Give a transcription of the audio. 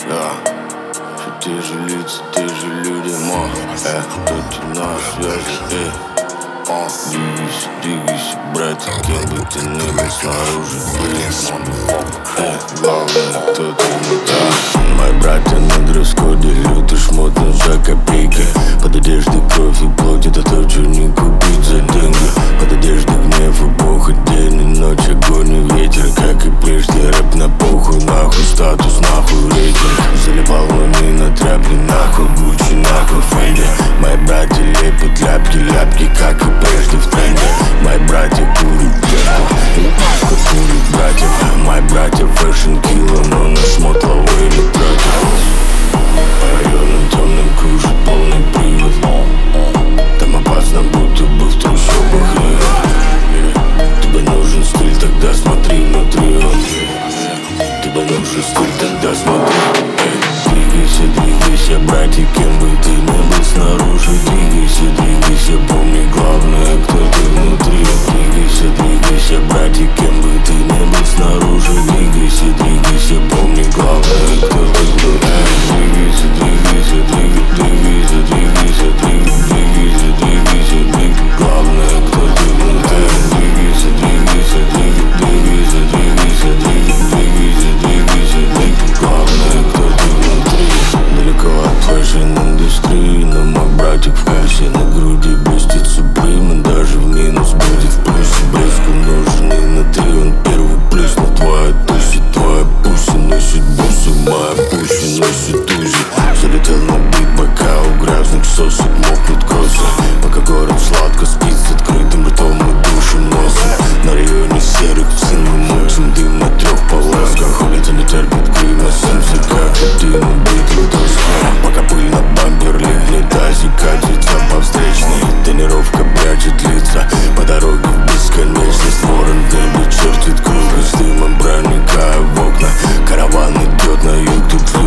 Все те же лица, те же люди, но кто-то на связи, Двигайся, братья, кем бы ты ни был снаружи, главное, кто ты внутри. Мои братья на дресс-коде, лютый шмот, но за копейки. Под одеждой кровь и плоть, это то, что не купить за деньги. Под одеждой гнев и бог, день и ночь, огонь и ветер. Как и прежде, рэп на похуй, нахуй статус, нахуй рейтинг. Заливал луны на тряпки, нахуй Гуччи, нахуй Фенди. Мои братья лепят ляпки, как и прежде в тренде. Мои братья курят пешку, курят братьев. Мои братья фэшн киллер, но наш мод ловой или против. По районам темным кружит полный привод. Там опасно, будто бы в трущобах. Тебе нужен стиль, тогда смотри внутри. Тебе нужен стиль, тогда смотри. Двигайся, братья, кем бы ты ни был снаружи. Двигайся, помни, главное, кто ты внутри. Двигайся, братья, кем бы ты ни был снаружи. Двигайся, помни, главное, кто ты внутри. Двигайся, главное, кто ты внутри. Двигайся, главное, кто ты внутри. Далеко от фэшн-индустрии, но мой братик в кассе. На груди блестит Supreme, даже в минус будет в плюсе. Блеску нужен и внутри, он первый плюс. Но твоя пуси носит бусы, моя пуси носит узи. Залетел на бит, пока у грязных сосок мокнут косы. Пока город сладко спит с открытым ртом и душим носом. На районе серых псин мы мутим дым на 3 полосках. Улица не терпит грима, солнце как один убитый доска. Пока пыль на бампер липнет, тазик катится по встречной. Тонировка прячет лица по дороге в бесконечность. Ворон в небе чертит круг, с дымом проникая в окна. Караван идет на юг, тут